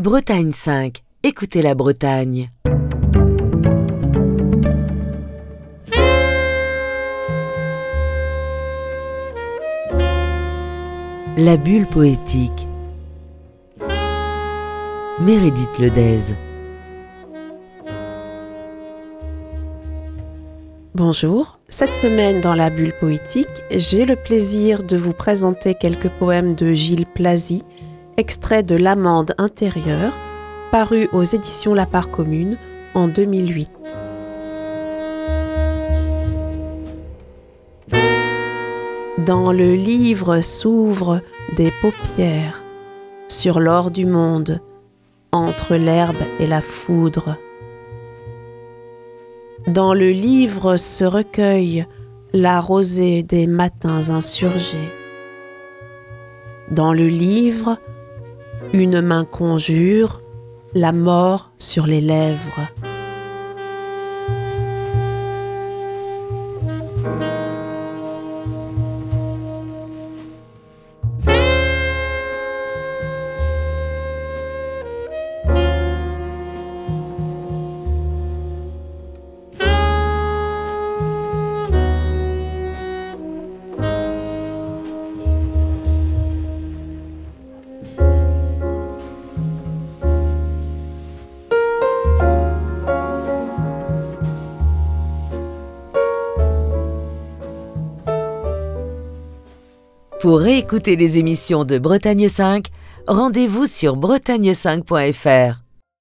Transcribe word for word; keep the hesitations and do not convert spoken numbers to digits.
Bretagne cinq, écoutez la Bretagne. La bulle poétique. Meredith Ledez. Bonjour, cette semaine dans la bulle poétique, j'ai le plaisir de vous présenter quelques poèmes de Gilles Plazy, extraits de L'Amande intérieure, paru aux éditions La Part Commune en deux mille huit. Dans le livre s'ouvrent des paupières, sur l'or du monde, entre l'herbe et la foudre. Dans le livre se recueille la rosée des matins insurgés. Dans le livre, une main conjure la mort sur les lèvres. Pour réécouter les émissions de Bretagne cinq, rendez-vous sur bretagne cinq point f r.